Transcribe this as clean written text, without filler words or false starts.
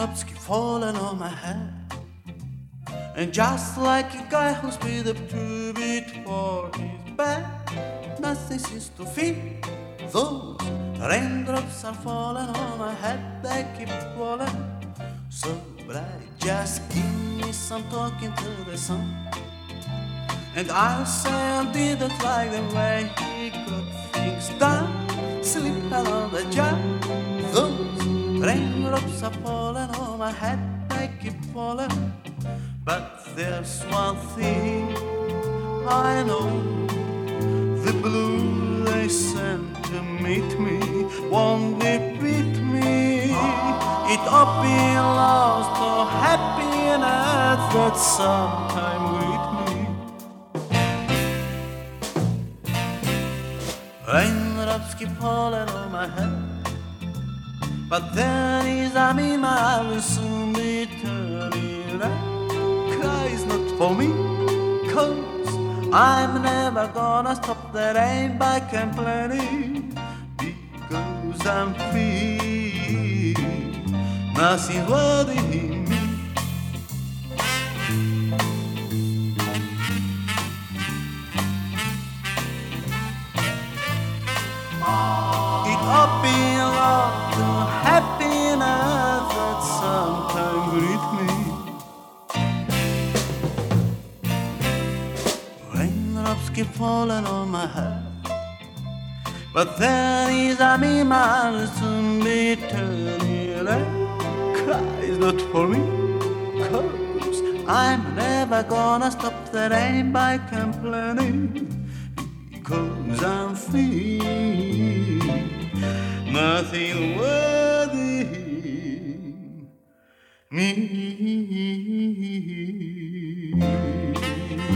Raindrops keep falling on my head. And just like a guy who's paid up too bit for his bed, nothing seems to fit. Those raindrops are falling on my head, they keep falling. So bright, just give me some talking to the sun, and I'll say I didn't like the way he got things done. Sleep on the job. Those raindrops are falling on my head, they keep falling. But there's one thing I know, the blue they sent to meet me won't defeat me. It all belongs to happiness that sometime greet me. Raindrops keep falling on my head, but then is I will soon be turning red. Cry's not for me, 'cause I'm never gonna stop the rain by complaining, because I'm free, nothing's worrying me. It all belongs to happiness that sometimes greet me. Raindrops keep falling on my head, but then is I'll soon be turning red. Cry's not for me, 'cause I'm never gonna stop the rain by complaining, because I'm free, nothing worthy me.